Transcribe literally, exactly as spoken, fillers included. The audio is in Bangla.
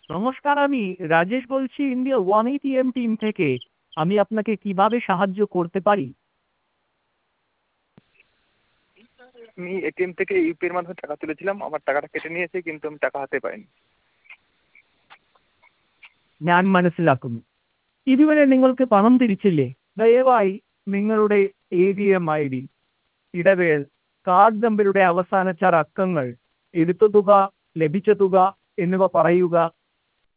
নমস্কার, আমি রাজেশ বলছি ইন্ডিয়া ওয়ান এটিএম টিম থেকে। আমি আপনাকে কিভাবে সাহায্য করতে পারি? আমি এটিএম থেকে ইউপি এর মাধ্যমে টাকা তুলেছিলাম, আমার টাকাটা কেটে নিয়েছে কিন্তু আমি টাকা হাতে পাইনি। ഞാൻ മനസ്സിലാക്കുന്നു. ഇതുവരെ നിങ്ങൾക്ക് പണം തിരിച്ചില്ലേ? ദയവായി നിങ്ങളുടെ A T M I D, ഇടവേൽ, കാർഡ് നമ്പറുടെ അവസാന ചാർ അക്കങ്ങൾ, എടുത്ത തുക, ലഭിച്ച തുക എന്നിവ പറയുക.